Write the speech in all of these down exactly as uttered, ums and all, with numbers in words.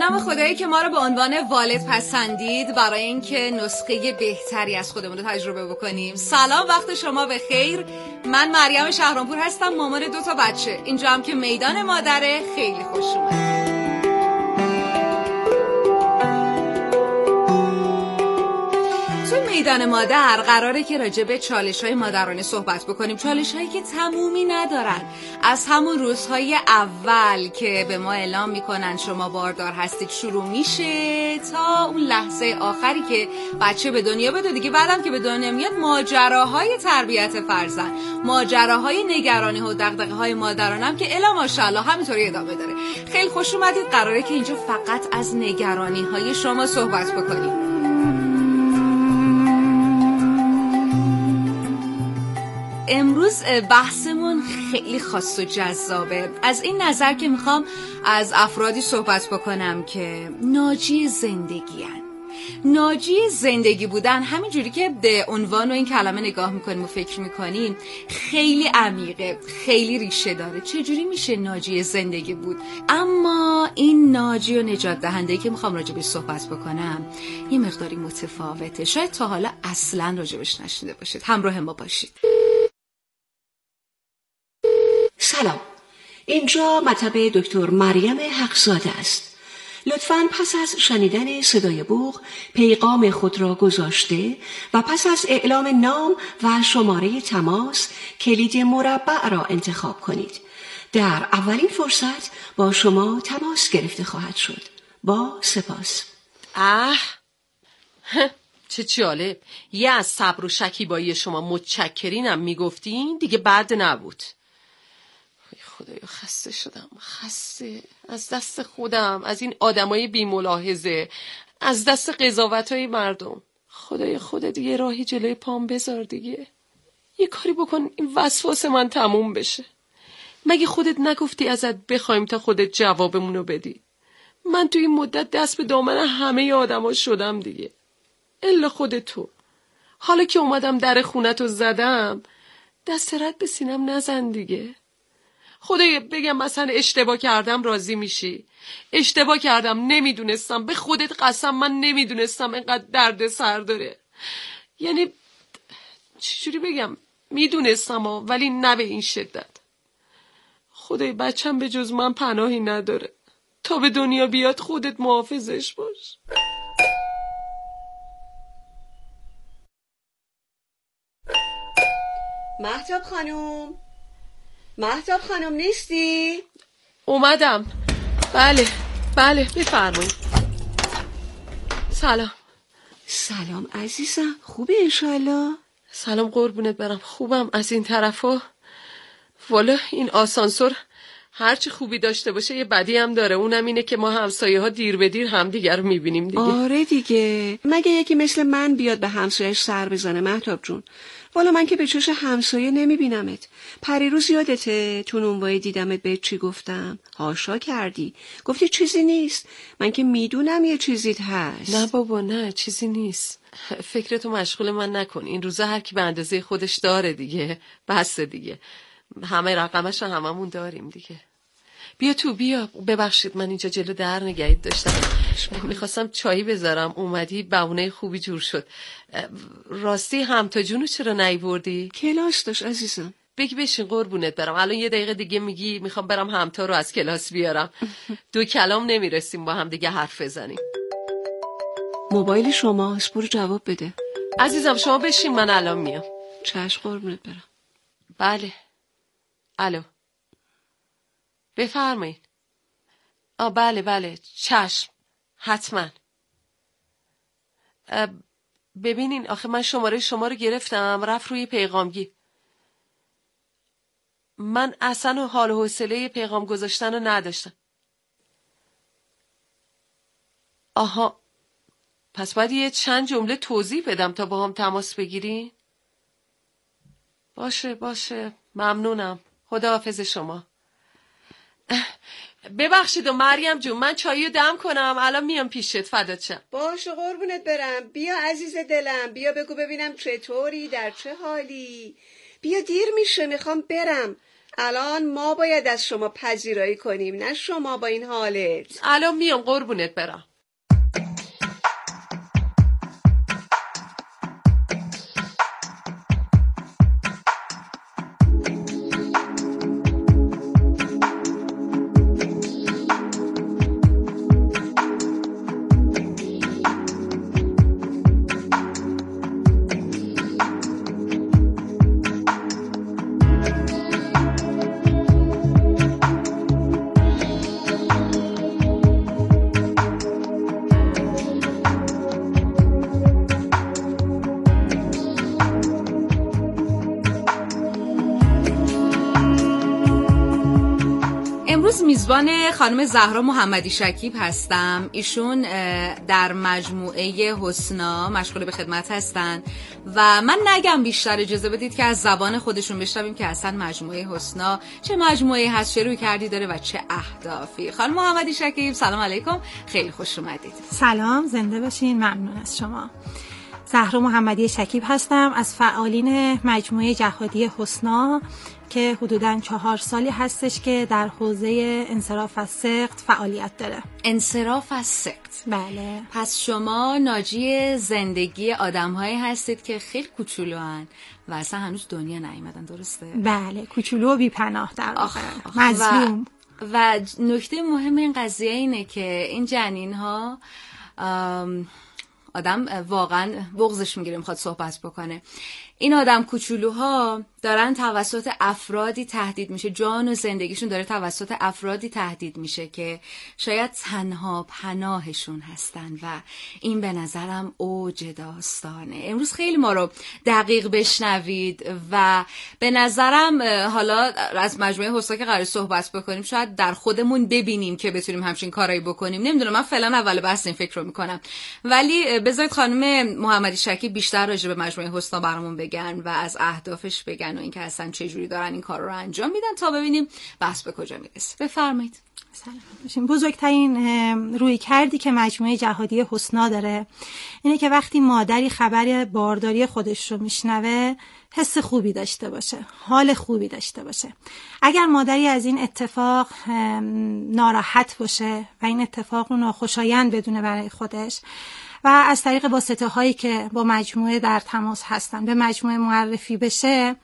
نام خدایی که ما رو به عنوان والد پسندید برای اینکه نسخه بهتری از خودمون رو تجربه بکنیم. سلام، وقت شما بخیر. من مریم شهرامپور هستم، مامان دو تا بچه. اینجا هم که میدان مادره. خیلی خوش اومد. میدان مادر قراره که راجع به چالش‌های مادرانه صحبت بکنیم، چالش‌هایی که تمومی ندارن. از همون روزهای اول که به ما اعلام میکنن شما باردار هستید شروع میشه تا اون لحظه آخری که بچه به دنیا بیاد. دیگه بعدم که به دنیا میاد ماجراهای تربیت فرزند، ماجراهای نگرانی و دغدغه‌های مادرانم که الا ماشاءالله همینطوری ادامه داره. خیلی خوش اومدید. قراره که اینجا فقط از نگرانی‌های شما صحبت بکنیم. امروز بحثمون خیلی خاص و جذابه، از این نظر که میخوام از افرادی صحبت بکنم که ناجی زندگی هن. ناجی زندگی بودن، همینجوری که به عنوان و این کلمه نگاه میکنیم و فکر میکنیم، خیلی عمیقه، خیلی ریشه داره. چجوری میشه ناجی زندگی بود؟ اما این ناجی و نجات دهنده‌ای که میخوام راجبش صحبت بکنم یه مقداری متفاوته. شاید تا حالا اصلا راجبش نشنیده باشید. همراه ما باشید. سلام، اینجا مطب دکتر مریم حقزاده است. لطفاً پس از شنیدن صدای بوق پیغام خود را گذاشته و پس از اعلام نام و شماره تماس کلید مربع را انتخاب کنید. در اولین فرصت با شما تماس گرفته خواهد شد. با سپاس. اه چه جالب، یه از صبر و شکیبایی شما متشکرینم میگفتین دیگه بد نبود. خدایا خسته شدم، خسته از دست خودم، از این آدمای بی ملاحظه، از دست قضاوتای مردم. خدایا خودت یه راهی جلوی پام بذار دیگه، یه کاری بکن این وسواس من تموم بشه. مگه خودت نگفتی ازت بخوایم تا خودت جوابمونو بدی؟ من تو این مدت دست به دامن همه آدما شدم دیگه، الا خودت تو. حالا که اومدم در خونتو زدم، دست رد به سینم نزن دیگه. خدایا بگم مثلا اشتباه کردم راضی میشی؟ اشتباه کردم، نمیدونستم، به خودت قسم من نمیدونستم اینقدر درد سر داره. یعنی چجوری بگم، میدونستم ها، ولی نه به این شدت. خدای بچم به جز من پناهی نداره، تا به دنیا بیاد خودت محافظش باش. مهتاب خانم، مهتاب خانم نیستی؟ اومدم. بله بله بفرمایید. سلام. سلام عزیزم، خوبی انشالله؟ سلام قربونت برم، خوبم. از این طرفا والا این آسانسور هرچی خوبی داشته باشه یه بدی هم داره، اونم اینه که ما همسایه ها دیر به دیر همدیگر رو میبینیم دیگه. آره دیگه، مگه یکی مثل من بیاد به همسایه‌اش سر بزنه مهتاب جون؟ والا من که به چش همسایه نمیبینمت. پریروز یادته تو نونوایی دیدمت بهت چی گفتم؟ هاشا کردی، گفتی چیزی نیست. من که میدونم یه چیزیت هست. نه بابا نه، چیزی نیست. فکرتو مشغول من نکن، این روزا هر کی به اندازه خودش داره دیگه، بس دیگه. همه رقمش رو هممون داریم دیگه. بیا تو، بیا. ببخشید من اینجا جلو در نگهت داشتم، میخواستم چایی بذارم، اومدی بهونه خوبی جور شد. راستی همتا جونو چرا نیوردی؟ کلاس داشت عزیزم. بگی بشین قربونت برم، الان یه دقیقه دیگه میگی میخوام برم همتا رو از کلاس بیارم. دو کلام نمیرسیم با هم دیگه حرف بزنیم. موبایل شماست، برو جواب بده. عزیزم شما بشین من الان میام. چشم قربونت برم. بله. الو بفرمایید. آ بله بله چشم حتما. ببینین آخه من شماره شما رو گرفتم رفت روی پیغامگی. من اصلا حال و حوصله پیغام گذاشتن رو نداشتم. آها پس باید یه چند جمله توضیح بدم تا با هم تماس بگیرین؟ باشه باشه ممنونم. خداحافظ شما. ببخشید و مریم جون من چایی رو دم کنم الان میام پیشت. فدات شم. باشه قربونت برم. بیا عزیز دلم، بیا بگو ببینم چطوری، در چه حالی. بیا دیر میشه میخوام برم. الان ما باید از شما پذیرایی کنیم، نه شما با این حالت. الان میام قربونت برم. میزبان خانم زهرا محمدی شکیب هستم. ایشون در مجموعه حسنا مشغول به خدمت هستن و من نگم بیشتر، اجازه بدید که از زبان خودشون بشنویم که اصلا مجموعه حسنا چه مجموعه هست، چه روی کردی داره و چه اهدافی. خانم محمدی شکیب سلام علیکم، خیلی خوش اومدید. سلام، زنده باشین، ممنون از شما. زهرا محمدی شکیب هستم از فعالین مجموعه جهادی حسنا که حدوداً چهار سالی هستش که در حوزه انصراف از سقط فعالیت داره. انصراف از سقط، بله. پس شما ناجی زندگی آدم‌هایی هستید که خیلی کوچولوان و اصلا هنوز دنیا نیومدن، درسته؟ بله، کوچولو و بی‌پناه در واقع، مظلوم. و, و نکته مهم این قضیه اینه که این جنین‌ها آدم واقعا بغضش میگیره میخواد صحبت بکنه. این آدم کوچولوها دارن توسط افرادی تهدید میشه، جان و زندگیشون داره توسط افرادی تهدید میشه که شاید تنها پناهشون هستن و این به نظرم اوج داستانه. امروز خیلی ما رو دقیق بشنوید و به نظرم حالا از مجموعه حسنا که قرار صحبت بکنیم شاید در خودمون ببینیم که بتونیم همچین کارایی بکنیم. نمیدونم، من فعلا اول بحث این فکر رو میکنم، ولی بذارید خانم محمدی شکیب بیشتر راجع به مجموعه حسنا برامون بگن و از اهدافش بگن و اینکه اصلا چه جوری دارن این کار رو انجام میدن تا ببینیم بحث به کجا میرسه. بفرمایید. سلام باشین. بزرگترین روی کردی که مجموعه جهادی حسنا داره اینه که وقتی مادری خبر بارداری خودش رو میشنوه حس خوبی داشته باشه، حال خوبی داشته باشه. اگر مادری از این اتفاق ناراحت باشه و این اتفاق رو ناخوشایند بدونه برای خودش و از طریق واسطه هایی که با مجموعه در تماس هستن به مجموعه معرفی بشه،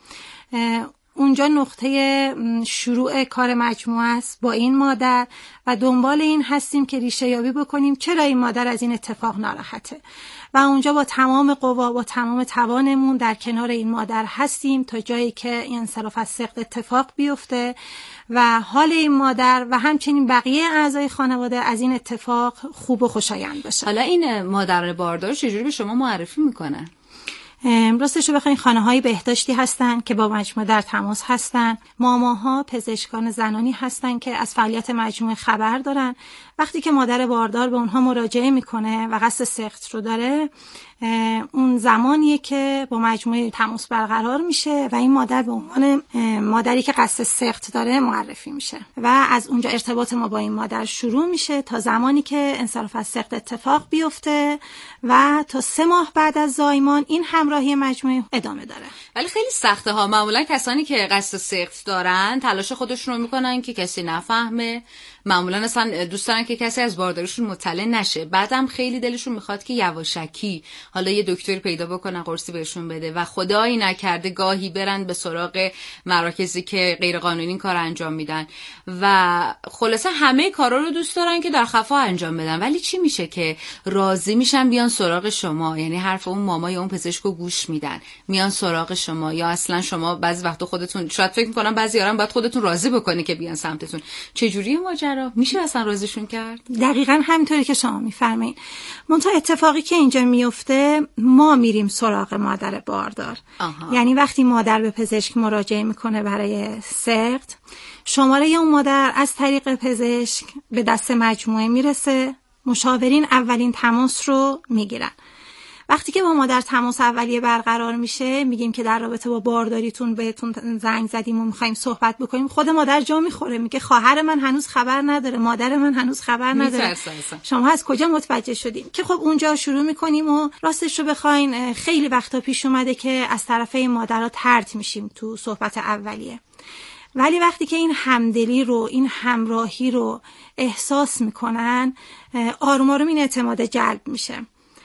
اونجا نقطه شروع کار مجموعه است با این مادر و دنبال این هستیم که ریشه یابی بکنیم چرا این مادر از این اتفاق ناراحته و اونجا با تمام قوا با تمام توانمون در کنار این مادر هستیم تا جایی که این انصراف از سقط اتفاق بیفته و حال این مادر و همچنین بقیه اعضای خانواده از این اتفاق خوب و خوشایند باشه. حالا این مادر باردار چجوری به شما معرفی میکنن؟ راستش رو بخواین خانه‌های بهداشتی هستن که با مجموعه در تماس هستن، ماماها پزشکان زنانی هستن که از فعالیت مجموعه خبر دارن. وقتی که مادر باردار به اونها مراجعه میکنه و قصد سقط رو داره، اون زمانیه که با مجموعه تماس برقرار میشه و این مادر به عنوان مادری که قصد سقط داره معرفی میشه و از اونجا ارتباط ما با این مادر شروع میشه تا زمانی که انصراف از سقط اتفاق بیفته و تا سه ماه بعد از زایمان این همراهی مجموعه ادامه داره. ولی خیلی سخته ها. معمولا کسانی که قصد سقط دارن تلاش خودشون رو میکنن که کسی نفهمه، معمولا اصلا دوست دارن که کسی از بارداریشون مطلع نشه. بعدم خیلی دلشون میخواد که یواشکی حالا یه دکتری پیدا بکنن قرصی بهشون بده و خدایی نکرده گاهی برن به سراغ مراکزی که غیر قانونی این کار انجام میدن و خلاصه همه کارا رو دوست دارن که در خفا انجام بدن. ولی چی میشه که راضی میشن بیان سراغ شما؟ یعنی حرف اون ماما یا اون پزشکو گوش میدن، میان سراغ شما، یا اصلا شما بعضی وقتا خودتون شاید فکر میکنن بعضی‌ها باید خودتون راضی بکنی که بیان سمتتون. چه جوریه ماجرا؟ میشه اصلا راضیشون کرد؟ دقیقاً همینطوری که شما میفرمایید. منتها اتفاقی که اینجا میفته، ما میریم سراغ مادر باردار. آها. یعنی وقتی مادر به پزشک مراجعه میکنه برای سقط، شماره اون مادر از طریق پزشک به دست مجموعه میرسه. مشاورین اولین تماس رو میگیرن. وقتی که با مادر تماس اولیه برقرار میشه، میگیم که در رابطه با بارداریتون بهتون زنگ زدیم و میخوایم صحبت بکنیم. خود مادر جا میخوره، میگه خواهر من هنوز خبر نداره، مادر من هنوز خبر نداره، شما از کجا متوجه شدین؟ که خب اونجا شروع میکنیم و راستش رو بخواین خیلی وقتا پیش اومده که از طرف این مادرها طرد میشیم تو صحبت اولیه ولی وقتی که این همدلی رو، این همراهی رو احساس میکنن، آروم آروم این اعتماد جلب میشه.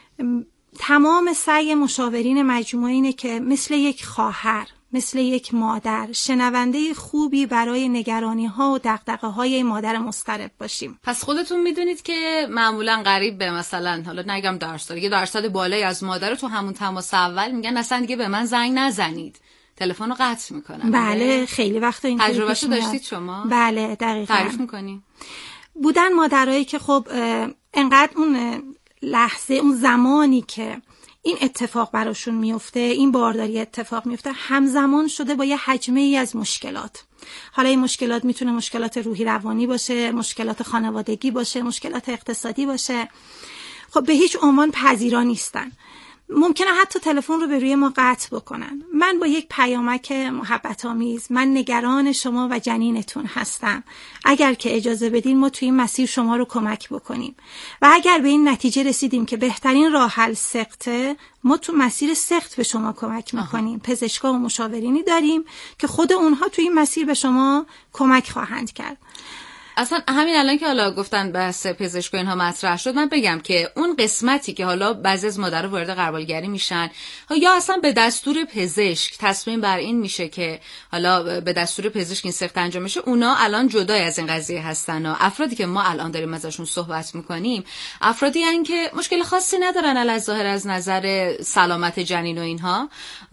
تمام سعی مشاورین مجموعه اینه که مثل یک خواهر، مثل یک مادر، شنونده خوبی برای نگرانی ها و دغدغه های مادر مضطرب باشیم. پس خودتون میدونید که معمولا قریب به مثلا، حالا نگم درصد، یه درصد بالایی از مادر تو همون تماس اول میگن اصلا دیگه به من زنگ نزنید، تلفن رو قطع میکنن. بله، خیلی وقت این تجربهشو داشتید شما؟ بله دقیقاً. تعریف میکنی؟ بودن مادرایی که خب انقدر اون لحظه، اون زمانی که این اتفاق براشون میفته، این بارداری اتفاق میفته، همزمان شده با یه حجمه ای از مشکلات. حالا این مشکلات میتونه مشکلات روحی روانی باشه، مشکلات خانوادگی باشه، مشکلات اقتصادی باشه. خب به هیچ عنوان پذیرا نیستن. ممکنه حتی تلفن رو به روی ما قطع بکنن. من با یک پیامک محبت آمیز، من نگران شما و جنینتون هستم، اگر که اجازه بدین ما توی این مسیر شما رو کمک بکنیم. و اگر به این نتیجه رسیدیم که بهترین راه حل سقطه، ما تو مسیر سقط به شما کمک میکنیم. پزشکا و مشاورینی داریم که خود اونها توی این مسیر به شما کمک خواهند کرد. اصلا همین الان که حالا گفتن بحث پزشک و اینها مطرح شد، من بگم که اون قسمتی که حالا بعضی از مادرها وارد غربالگری میشن یا اصلا به دستور پزشک تصمیم بر این میشه که حالا به دستور پزشک این سخت انجام میشه، اونا الان جدای از این قضیه هستن و افرادی که ما الان داریم ازشون صحبت میکنیم افرادی هستن که مشکل خاصی ندارن علی‌ظاهر از نظر سلامت جنین و اینها،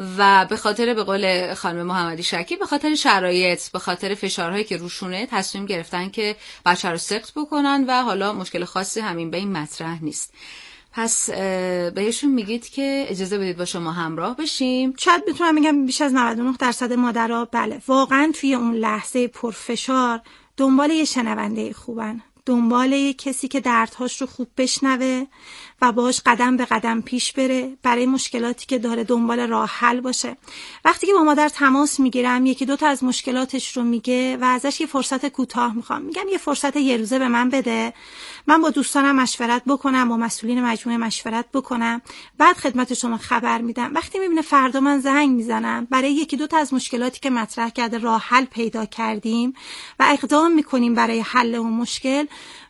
و به خاطر به قول خانم محمدی شکی، به خاطر شرایط، به خاطر فشارهایی که روشونه تصمیم گرفتن که بچه رو سقط بکنن و حالا مشکل خاصی همین به این مطرح نیست. پس بهشون میگید که اجازه بدید با شما همراه بشیم. شاید بتونم بگم بیش از نود و نه درصد مادرها بله واقعا توی اون لحظه پرفشار دنبال یه شنونده خوبن، دنبال یه کسی که دردهاش رو خوب بشنوه و باهاش قدم به قدم پیش بره، برای مشکلاتی که داره دنبال راه حل باشه. وقتی که با مادر تماس میگیرم، یکی دو تا از مشکلاتش رو میگه و ازش یه فرصت کوتاه میخوام، میگم یه فرصت یه روزه به من بده، من با دوستانم مشورت بکنم، با مسئولین مجموعه مشورت بکنم، بعد خدمت شما خبر میدم. وقتی میبینه فردا من زنگ میزنم، برای یکی دو تا از مشکلاتی که مطرح کرده راه حل پیدا کردیم و اقدام میکنیم برای حل اون مشکل،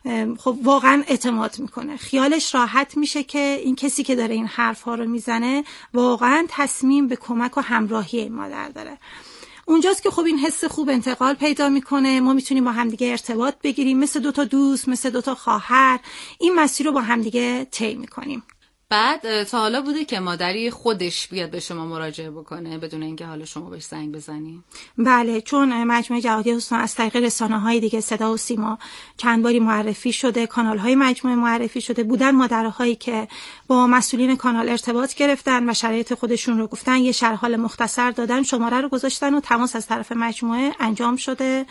خب واقعا اعتماد میکنه، خیالش راحت میشه که این کسی که داره این حرف ها رو میزنه واقعا تصمیم به کمک و همراهی این مادر داره. اونجاست که خب این حس خوب انتقال پیدا میکنه، ما میتونیم با همدیگه ارتباط بگیریم، مثل دوتا دوست، مثل دوتا خواهر این مسیر رو با همدیگه طی میکنیم. بعد تا حالا بوده که مادری خودش بیاد به شما مراجعه بکنه بدون اینکه حالا شما بهش زنگ بزنی؟ بله، چون مجموعه جهادی حسنا از طریق رسانه‌های دیگه صدا و سیما چند باری معرفی شده، کانال‌های مجموعه معرفی شده، بودن مادرهایی که با مسئولین کانال ارتباط گرفتن و شرایط خودشون رو گفتن، یه شرح حال مختصر دادن، شماره رو گذاشتن و تماس از طرف مجموعه انجام شده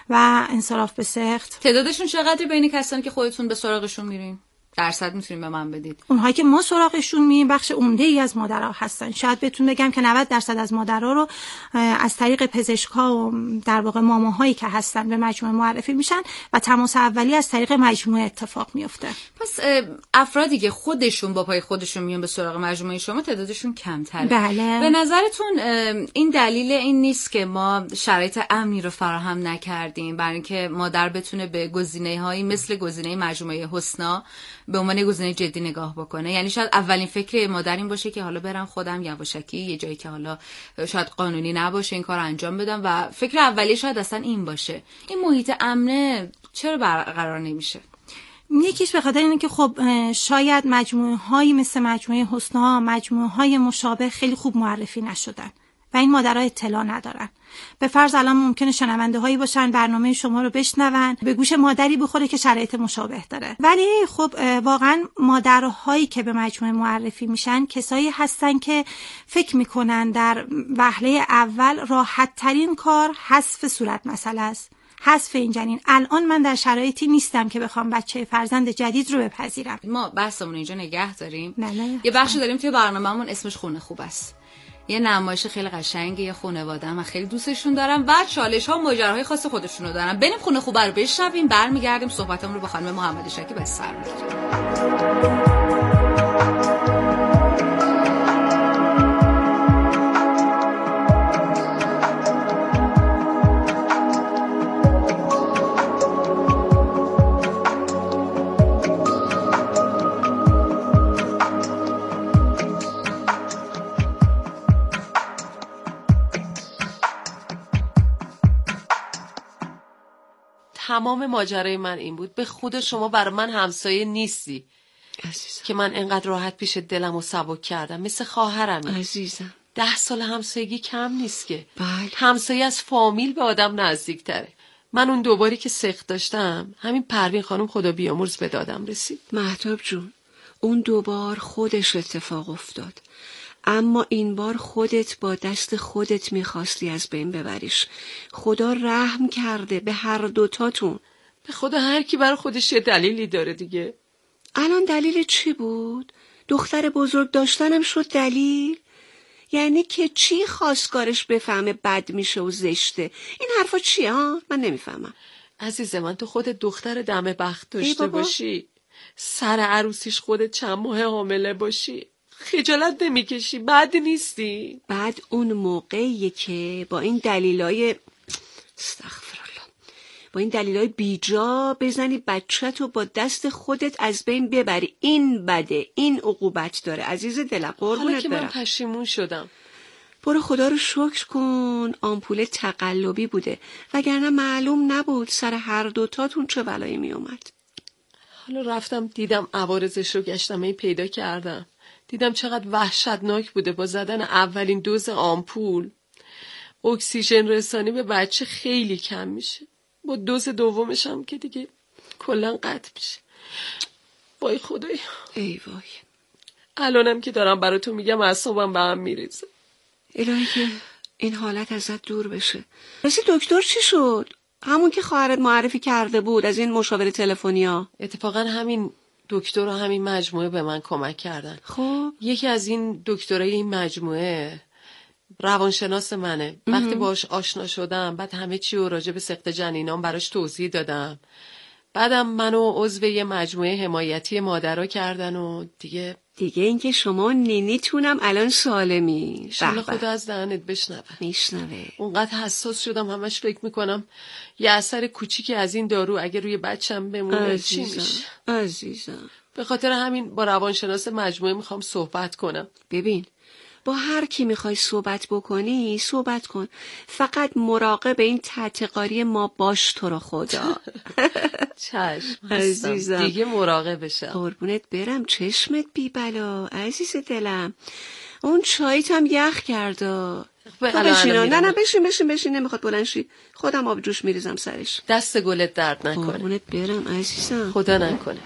و انصراف به سقط. تعدادشون چقدر بین کسانی که خودتون به سراغشون میرین؟ درصد میتونیم به من بدید؟ اونهایی که ما سراغشون میریم بخش عمده ای از مادرها هستن. شاید بهتون بگم که نود درصد از مادرها رو از طریق پزشک‌ها و در واقع ماماهایی که هستن به مجموعه معرفی میشن و تماس اولی از طریق مجموعه اتفاق میفته. پس افرادی که خودشون با پای خودشون میان به سراغ مجموعه شما تعدادشون کمتره. بله. به نظرتون این دلیل این نیست که ما شرایط امنی رو فراهم نکردیم برای اینکه مادر بتونه به گزینه‌هایی مثل گزینه مجموعه حسنا به عنوان گزینه جدی نگاه بکنه؟ یعنی شاید اولین فکر مادر این باشه که حالا برم خودم یواشکی یه جایی که حالا شاید قانونی نباشه این کار انجام بدم و فکر اولیه شاید اصلا این باشه. این محیط امنه چرا برقرار نمیشه؟ یکیش به خاطر اینه که خب شاید مجموعه هایی مثل مجموعه حسنا، مجموعه های مشابه خیلی خوب معرفی نشدن و این مادرها اطلاع ندارن. به فرض الان ممکنه شنونده هایی باشن برنامه شما رو بشنون، به گوش مادری بخوره که شرایط مشابه داره، ولی خب واقعا مادرهایی که به مجموعه معرفی میشن کسایی هستن که فکر میکنن در وهله اول راحت ترین کار حذف صورت مسئله است، حذف این جنین. الان من در شرایطی نیستم که بخوام بچه فرزند جدید رو بپذیرم. ما بحثمون اینجا نگه داریم. نه یه بخشی داریم توی برنامه‌مون اسمش خونه خوب است. یه نمایش خیلی قشنگه، یه خانواده من خیلی دوستشون دارم و چالش ها و ماجراهای خاص خودشونو دارن. بریم خونه خوبه رو بشنویم، برمیگردیم صحبتمون رو با خانم محمدی شکی به سر می‌بریم. تمام ماجرای من این بود. به خدا شما برای من همسایه نیستی عزیزم که من انقدر راحت پیش دلم و سبک کردم. مثل خواهرمی. عزیزم ده سال همسایگی کم نیست که. بله. همسایه از فامیل به آدم نزدیک تره. من اون دوباری که سخت داشتم همین پروین خانم خدا بیامرز به دادم رسید. مهتاب جون اون دوبار خودش اتفاق افتاد، اما این بار خودت با دست خودت میخواستی از بین ببریش. خدا رحم کرده به هر دوتاتون. به خدا هر کی برای خودش یه دلیلی داره دیگه. الان دلیل چی بود؟ دختر بزرگ داشتنم شد دلیل؟ یعنی که چی خواستگارش بفهمه بد میشه و زشته؟ این حرفا چیه ها؟ من نمیفهمم. عزیز من تو خودت دختر دم بخت داشته باشی، سر عروسیش خودت چند ماه حامله باشی، خجالت نمیکشی؟ بد نیستی؟ بعد اون موقعیه که با این دلیلای استغفرالله با این دلیلای بیجا بزنی بچه‌تو با دست خودت از بین ببری. این بده، این عقوبت داره. عزیز دلم قربونت حالا که من برم. پشیمون شدم. برو خدا رو شکر کن آمپول تقلبی بوده، وگرنه معلوم نبود سر هر دوتاتون چه بلایی می اومد. حالا رفتم دیدم عوارضش رو گشتم این پیدا کردم. دیدم چقدر وحشتناک بوده. با زدن اولین دوز آمپول اکسیژن رسانی به بچه خیلی کم میشه. با دوز دومش هم که دیگه کلا قطع میشه. وای خدایا. ای وای. الانم که دارم براتون میگم اعصابم به هم میریزه. الهی که این حالت ازت دور بشه. راستی دکتر چی شد؟ همون که خواهرت معرفی کرده بود از این مشاور تلفنیا. اتفاقا همین دکتر و همین مجموعه به من کمک کردن. خب یکی از این دکترای این مجموعه روانشناس منه. وقتی باش آشنا شدم بعد همه چی رو راجع به سقط جنینام براش توضیح دادم. بعدم منو عضو یه مجموعه حمایتی مادرها کردن و دیگه دیگه اینکه شما نینیتونم الان سالمی. شما خدا از دهنت بشنوه. میشنوه. اونقدر حساس شدم همش فکر میکنم یه اثر کوچیکی از این دارو اگه روی بچم بمونه چی میشه. عزیزم به خاطر همین با روانشناس مجموعه میخوام صحبت کنم. ببین با هر کی میخوای صحبت بکنی صحبت کن، فقط مراقب این تحتقاری ما باش تو رو خدا. چشم عزیزم دیگه مراقب بشم. قربونت برم چشمت بی بلا عزیز دلم. اون چایت هم یخ کرده. بشین. نه نه بشین بشین بشین نمیخواد بلند شی. خودم آب جوش میریزم سرش. دست گلت درد نکنه. قربونت برم عزیزم. خدا نکنه.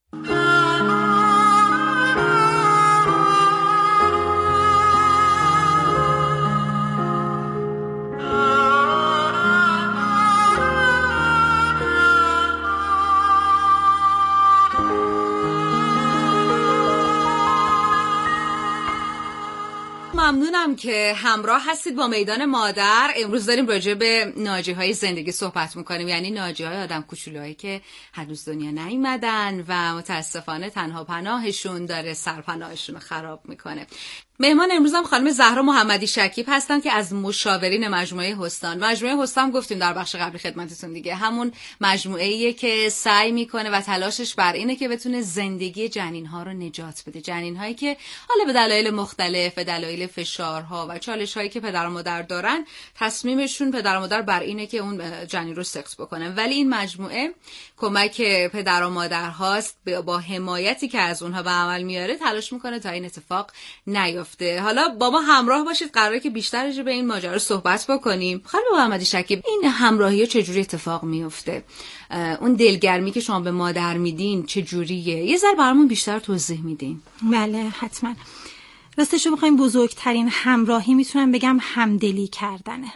ممنونم که همراه هستید با میدان مادر. امروز داریم راجع به ناجی های زندگی صحبت میکنیم، یعنی ناجی های آدم کوچولوهایی که هنوز دنیا نیومدن و متاسفانه تنها پناهشون داره سرپناهشون رو خراب میکنه. مهمان امروزم خانم زهرا محمدی شکیب هستن که از مشاورین مجموعه حسن. مجموعه حسن هم گفتیم در بخش قبلی خدمتتون دیگه، همون مجموعه‌ایه که سعی میکنه و تلاشش بر اینه که بتونه زندگی جنین‌ها رو نجات بده. جنین‌هایی که حالا به دلایل مختلف، به دلایل فشارها و چالش‌هایی که پدر و مادر دارن، تصمیمشون پدر و مادر بر اینه که اون جنین رو سقط بکنن. ولی این مجموعه کمک پدر و مادرهاست، با حمایتی که از اونها به عمل میاره تلاش میکنه تا این اتفاق نیفته. حالا با ما همراه باشید، قراره که بیشتر راجع به این ماجرا صحبت بکنیم. خانم محمدی شکیب، این همراهی چجوری اتفاق میفته؟ اون دلگرمی که شما به مادر میدین چجوریه؟ یه ذره برامون بیشتر توضیح میدین؟ بله حتما. راستش رو بخوایم بزرگترین همراهی میتونم بگم همدلی کردنه.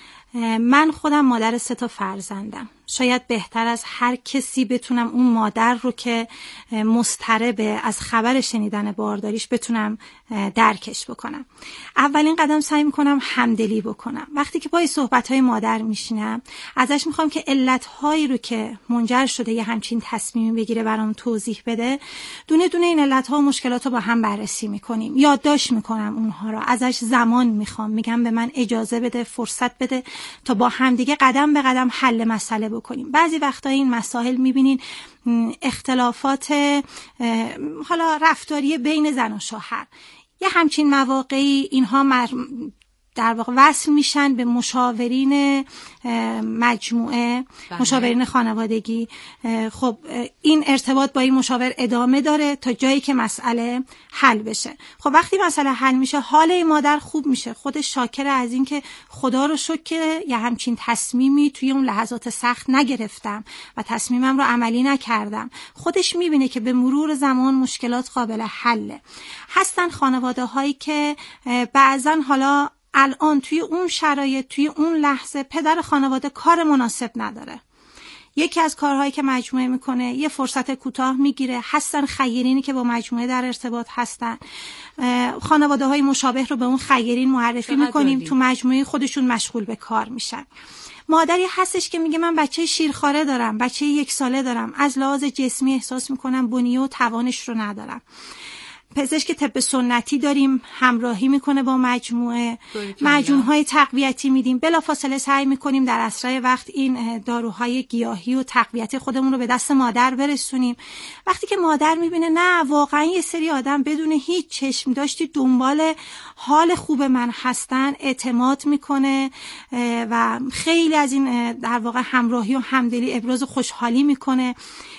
من خودم مادر سه تا فرزندم. شاید بهتر از هر کسی بتونم اون مادر رو که مضطربه از خبر شنیدن بارداریش بتونم درکش بکنم. اولین قدم سعی میکنم همدلی بکنم. وقتی که پای صحبت‌های مادر میشینم ازش میخوام که علت‌هایی رو که منجر شده یه همچین تصمیمی بگیره برام توضیح بده. دونه دونه این علت‌ها و مشکلات رو با هم بررسی میکنیم. یادداشت میکنم اونها رو. ازش زمان میخوام. میگم به من اجازه بده، فرصت بده تا با همدیگه قدم به قدم حل مسئله بکنیم. بعضی وقتا این مسائل میبینین اختلافات حالا رفتاری بین زن و شوهر، یه همچین مواقعی اینها مر... در واقع وصل میشن به مشاورین مجموعه، بله. مشاورین خانوادگی. خب این ارتباط با این مشاور ادامه داره تا جایی که مسئله حل بشه. خب وقتی مسئله حل میشه، حال این مادر خوب میشه، خودش شاکر از این که خدا رو شکر که یه همچین تصمیمی توی اون لحظات سخت نگرفتم و تصمیمم رو عملی نکردم. خودش میبینه که به مرور زمان مشکلات قابل حله. هستن خانواده هایی که بعضن حالا الان توی اون شرایط، توی اون لحظه پدر خانواده کار مناسب نداره. یکی از کارهایی که مجموعه میکنه یه فرصت کوتاه میگیره. هستن خیرینی که با مجموعه در ارتباط هستن، خانواده های مشابه رو به اون خیرین معرفی میکنیم، تو مجموعه خودشون مشغول به کار میشن. مادری هستش که میگه من بچه شیرخواره دارم، بچه یک ساله دارم، از لحاظ جسمی احساس میکنم بنیه و توانش رو ندارم. پزشک طب سنتی داریم، همراهی میکنه با مجموعه، معجونهای تقویتی میدیم، بلافاصله سعی میکنیم در اسرع وقت این داروهای گیاهی و تقویتی خودمون رو به دست مادر برسونیم. وقتی که مادر میبینه نه واقعا یه سری آدم بدون هیچ چشم داشتی دنبال حال خوب من هستن، اعتماد میکنه و خیلی از این در واقع همراهی و همدلی ابراز خوشحالی میکنه.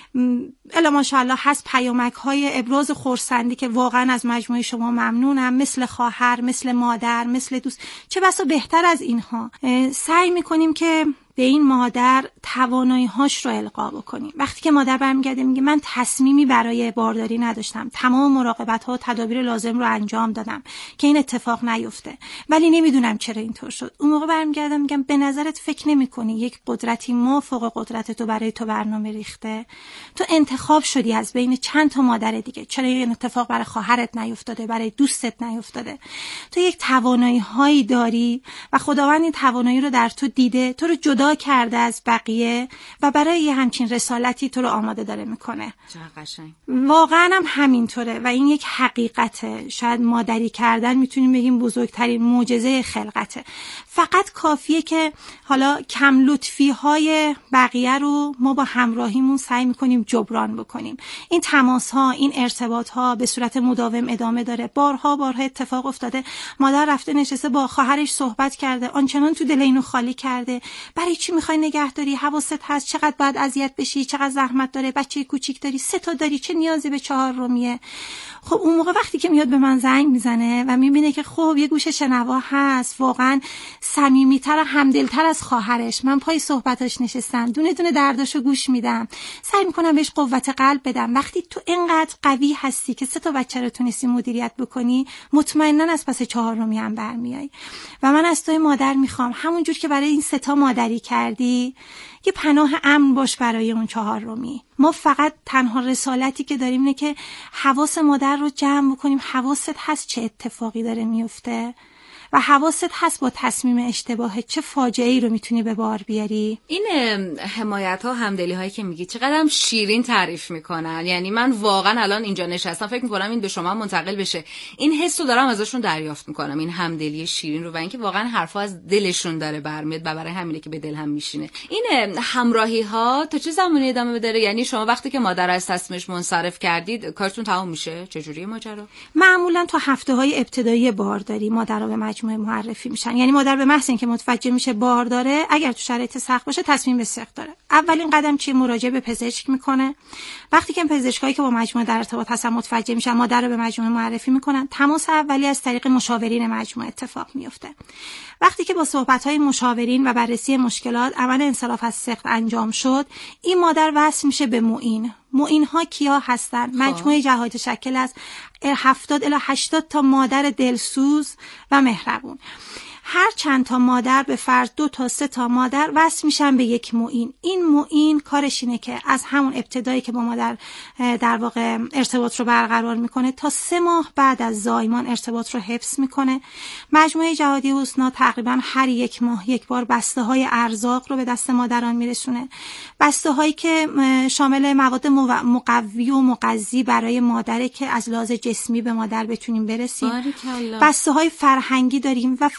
الا ماشاءالله هست پیامک های ابراز خرسندی که واقعا از مجموعه شما ممنونم، مثل خواهر، مثل مادر، مثل دوست، چه بسا بهتر از اینها. سعی میکنیم که به این مادر توانایی هاش رو القا بکنیم. وقتی که مادر برمیگرده میگه من تصمیمی برای بارداری نداشتم، تمام مراقبت ها و تدابیر لازم رو انجام دادم که این اتفاق نیفته، ولی نمیدونم چرا اینطور شد. اون موقع برمیگردم میگم به نظرت فکر نمی‌کنی یک قدرتی ما فوق قدرت تو برای تو برنامه ریخته؟ تو انتخاب شدی از بین چند تا مادر دیگه، چرا این اتفاق برای خواهرت نیفتاده، برای دوستت نیفتاده؟ تو یک توانایی هایی داری و خداوند این توانایی رو در تو دیده، تو رو جدا کرده از بقیه و برای یه همچین رسالتی تو رو آماده داره میکنه. چقدر قشنگ. واقعا هم همینطوره و این یک حقیقته. شاید مادری کردن میتونیم بگیم بزرگترین معجزه خلقته. فقط کافیه که حالا کم لطفی های بقیه رو ما با همراهیمون سعی میکنیم جبران بکنیم. این تماس ها، این ارتباط ها به صورت مداوم ادامه داره. بارها بارها اتفاق افتاده مادر رفته نشسته با خواهرش صحبت کرده، آنچنان تو دل اینو خالی کرده، برای چی میخوای نگهداری؟ حواست هست چقدر باید اذیت بشی، چقدر زحمت داره، بچه کوچیک داری، سه تا داری، چه نیازی به چهار رومیه؟ خب اون موقع وقتی که میاد به من زنگ میزنه و میبینه که خب یه گوش شنوا هست، واقعا صمیمیتر و همدلتر از خواهرش، من پای صحبتاش نشستم، دونه دونه درداشو گوش میدم، سعی میکنم بهش قوت قلب بدم. وقتی تو اینقدر قوی هستی که سه تا بچه رو تونستی مدیریت بکنی، مطمئنا از پس چهار رومی هم برمیای. و من از توی مادر میخوام همونجور که برای این سه تا مادری کردی، یه پناه امن باش برای اون چهار رومی. ما فقط تنها رسالتی که داریم اینه که حواس مادر رو جمع بکنیم. حواست هست چه اتفاقی داره میفته و حواست هست با تصمیم اشتباه چه فاجعه‌ای رو میتونی به بار بیاری. این حمایت ها، همدلی هایی که میگی چقدر هم شیرین تعریف میکنن. یعنی من واقعا الان اینجا نشستم فکر میکنم این به شما منتقل بشه. این حس رو دارم ازشون دریافت میکنم، این همدلی شیرین رو، و اینکه واقعا حرفا از دلشون داره برمیاد و برای همینه که به دل هم میشینه. این همراهی ها تا چه زمانی ادامه داره؟ یعنی شما وقتی که مادر از تصمیمش منصرف کردید کارتون تموم میشه؟ چه جوریه ماجرا؟ معمولا تو هفته های ابتدایی بارداری مادرها به مجموعه معرفی میشن. یعنی مادر به محض اینکه متوجه میشه بار داره، اگر تو شرایط سخت باشه تصمیم به سقط داره، اولین قدم چیه؟ مراجعه به پزشک میکنه. وقتی که پزشکایی که با مجموعه در ارتباط هستن متوجه میشن، مادر رو به مجموعه معرفی میکنن. تماس اولی از طریق مشاورین مجموعه اتفاق میفته. وقتی که با صحبت‌های مشاورین و بررسی مشکلات عمل انصراف از سقط انجام شد، این مادر وصل میشه به معین. معین‌ها کیا هستن؟ مجموعه جهاد متشکل از هفتاد الی هشتاد تا مادر دلسوز و مهربون. هر چند تا مادر به فرض دو تا سه تا مادر وصل میشن به یک معین. این معین کارش اینه که از همون ابتدایی که با مادر در واقع ارتباط رو برقرار میکنه تا سه ماه بعد از زایمان ارتباط رو حفظ میکنه. مجموعه جهادی حسنا تقریبا هر یک ماه یک بار بسته های ارزاق رو به دست مادران میرسونه. بسته هایی که شامل مواد مقوی و مغذی برای مادره که از لحاظ جسمی به مادر بتونیم برسیم. بسته های فرهنگی داریم و فقط و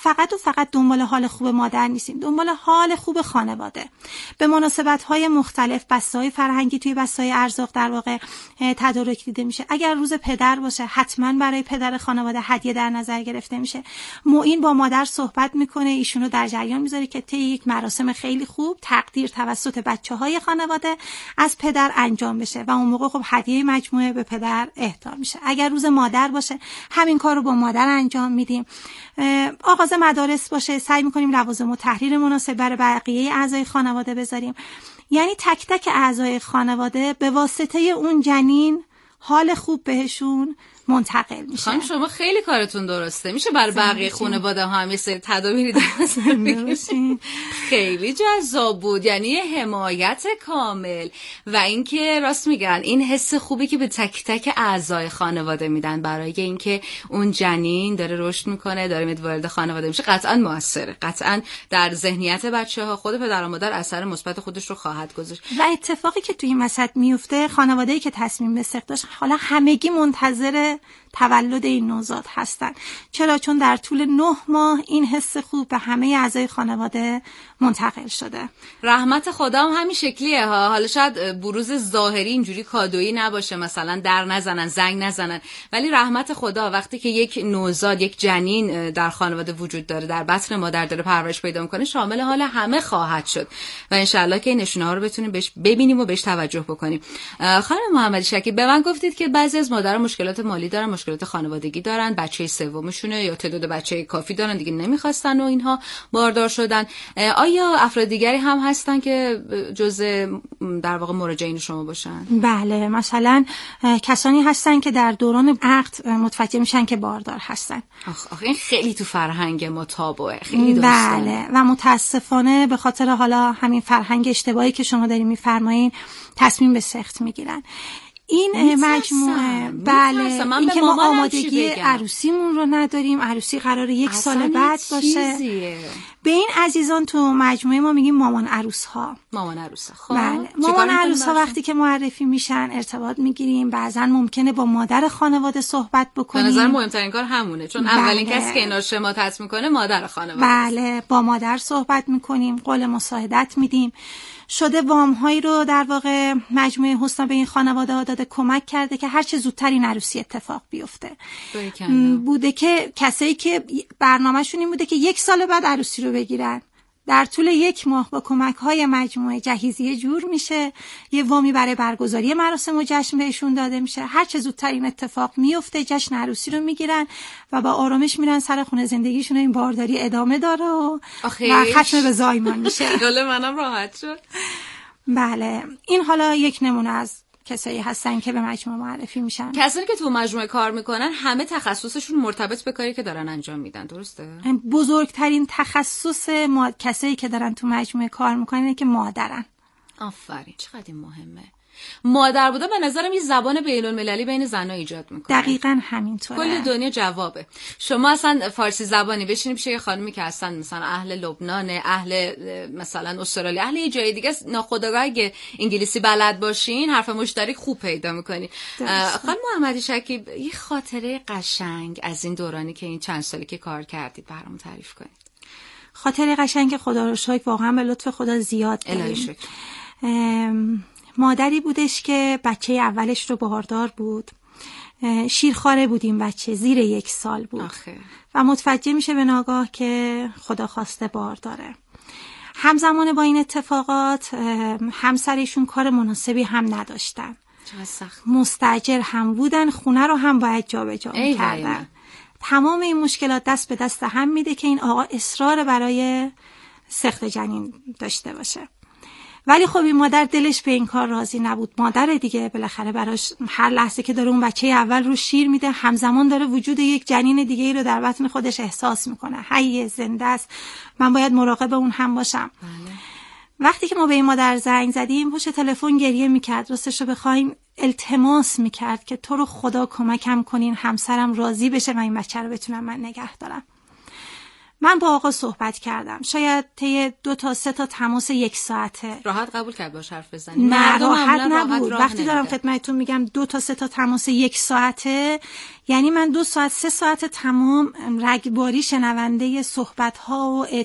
فقط دنبال حال خوب مادر نیستیم، دنبال حال خوب خانواده. به مناسبت‌های مختلف بسته‌های فرهنگی توی بسته‌های ارزاق در واقع تدارک دیده میشه. اگر روز پدر باشه حتما برای پدر خانواده هدیه در نظر گرفته میشه. معین با مادر صحبت میکنه، ایشونو در جریان میذاره که طی یک مراسم خیلی خوب تقدیر توسط بچه‌های خانواده از پدر انجام بشه و اون موقع خب هدیه مجموعه به پدر اهدا میشه. اگر روز مادر باشه همین کار رو با مادر انجام میدیم. آغاز مدارس باشه سعی میکنیم لوازم و تحریر مناسب برای بقیه اعضای خانواده بذاریم. یعنی تک تک اعضای خانواده به واسطه اون جنین حال خوب بهشون منتقل میشه. خانم شما خیلی کارتون درسته. میشه برای بقیه خانواده ها هم یه سری تدابیری داشتین؟ خیلی جذاب بود. یعنی حمایت کامل و اینکه راست میگن این حس خوبی که به تک تک اعضای خانواده میدن برای اینکه اون جنین داره رشد میکنه، داره میاد وارد خانواده میشه، قطعا موثره. قطعا در ذهنیت بچه‌ها خود پدر و مادر اثر مثبت خودش رو خواهد گذاشت. و اتفاقی که توی این وسط میفته، خانواده‌ای که تصمیم به سخت داشت حالا همگی منتظر تولد این نوزاد هستن. چرا؟ چون در طول نه ماه این حس خوب به همه اعضای خانواده منتقل شده. رحمت خدا هم همین شکلیه ها. حالا شاید بروز ظاهری اینجوری کادویی نباشه، مثلا در نزنن، زنگ نزنن، ولی رحمت خدا وقتی که یک نوزاد، یک جنین در خانواده وجود داره، در بطن مادر داره پرورش پیدا میکنه، شامل حال همه خواهد شد و انشالله که این نشونه ها رو بتونیم بهش ببینیم و بهش توجه بکنیم. خانم محمدی شکیب، به من گفتید که بعضی از مادرها مشکلات مالی دارن، مشکلات خانوادگی دارن، بچه سومشونه یا تعداد بچه کافی دارن دیگه نمیخواستن و اینها باردار شدن. آیا افراد دیگری هم هستن که جزء در واقع مراجعین شما باشن؟ بله، مثلا کسانی هستن که در دوران عقد متوجه میشن که باردار هستن. آخ آخ این خیلی تو فرهنگ ما تابوه، خیلی درسته. بله، و متاسفانه به خاطر حالا همین فرهنگ اشتباهی که شما دارین میفرمایین تصمیم به سخت میگیرن. این مجموعه بله این که ما آمادگی عروسیمون رو نداریم، عروسی قراره یک سال بعد باشه. به این عزیزان تو مجموعه ما میگیم مامان عروس ها. مامان عروس ها. بله. مامان عروس ها وقتی که معرفی میشن ارتباط میگیریم، بعضا ممکنه با مادر خانواده صحبت بکنیم. به نظر مهمترین کار همونه، چون بله. اولین کسی که اینا رو شماتت میکنه مادر خانواده. بله، با مادر صحبت میکنیم، قول مساعدت میدیم. شده وام هایی رو در واقع مجموعه حسنا به این خانواده ها داده، کمک کرده که هر چه زودتر این عروسی اتفاق بیفته. بوده که کسایی که برنامه‌شون این بوده که یک سال بعد عروسی رو بگیرن، در طول یک ماه با کمک های مجموعه جهیزیه جور میشه، یه وامی برای برگزاری مراسم و جشن بهشون داده میشه. هر چه زودتر این اتفاق میفته جشن عروسی رو میگیرن و با آرامش میرن سر خونه زندگیشون. این بارداری ادامه داره و, و ختم به زایمان میشه. دل منم راحت شد. بله، این حالا یک نمونه از کسایی هستن که به مجموعه معرفی میشن. کسانی که تو مجموعه کار میکنن همه تخصصشون مرتبط به کاری که دارن انجام میدن، درسته؟ بزرگترین تخصص ما کسایی که دارن تو مجموعه کار میکنن اینه که مادرن. آفرین، چقدر این مهمه. مادر بودن به نظرم یه زبان بین‌المللی بین زن‌ها ایجاد میکنه. دقیقاً همینطوره. کل دنیا جوابه. شما اصلا فارسی زبانی بشینی پیش یه خانمی که اصلا مثلا اهل لبنان، اهل مثلا استرالیا، اهل یه جای دیگه، ناخودآگاه اگه انگلیسی بلد باشین حرف مشترک خوب پیدا میکنی. خانم محمدی شکیب، یه خاطره قشنگ از این دورانی که این چند سالی که کار کردید برام تعریف کنید. خاطره قشنگ خدا رو شکر واقعا به لطف خدا زیاد داریم. مادری بودش که بچه اولش رو باردار بود، شیرخواره بود، این بچه زیر یک سال بود. آخه. و متوجه میشه به ناگاه که خدا خواسته بارداره. همزمان با این اتفاقات همسرشون کار مناسبی هم نداشتن، مستاجر هم بودن، خونه رو هم باید جا به جا می‌کردن. تمام این مشکلات دست به دست هم میده که این آقا اصرار برای سخت جنین داشته باشه. ولی خب این مادر دلش به این کار راضی نبود. مادر دیگه بالاخره براش هر لحظه که داره اون بچه اول رو شیر میده، همزمان داره وجود یک جنین دیگه ای رو در بطن خودش احساس میکنه. حی، زنده است، من باید مراقب اون هم باشم. بله. وقتی که ما به این مادر زنگ زدیم، پشت تلفن گریه میکرد. راستش رو بخوایم التماس میکرد که تو رو خدا کمکم کنین، همسرم راضی بشه و این بچه رو بتونم من نگه دارم. من با آقا صحبت کردم، شاید طی دو تا سه تا تماس یک ساعته. راحت قبول کرد باش حرف بزنی؟ نه راحت نبود. راحت وقتی دارم خدمتتون میگم دو تا سه تا تماس یک ساعته، یعنی من دو ساعت سه ساعت تمام رگباری شنونده صحبت ها و